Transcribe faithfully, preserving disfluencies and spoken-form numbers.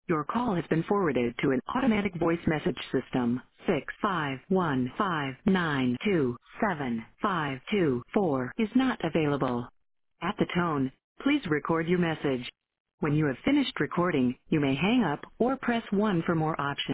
Your call has been forwarded to an automatic voice message system. Six five one five nine two seven five two four is not available. At the tone, please record your message. When you have finished recording, you may hang up or press one for more options.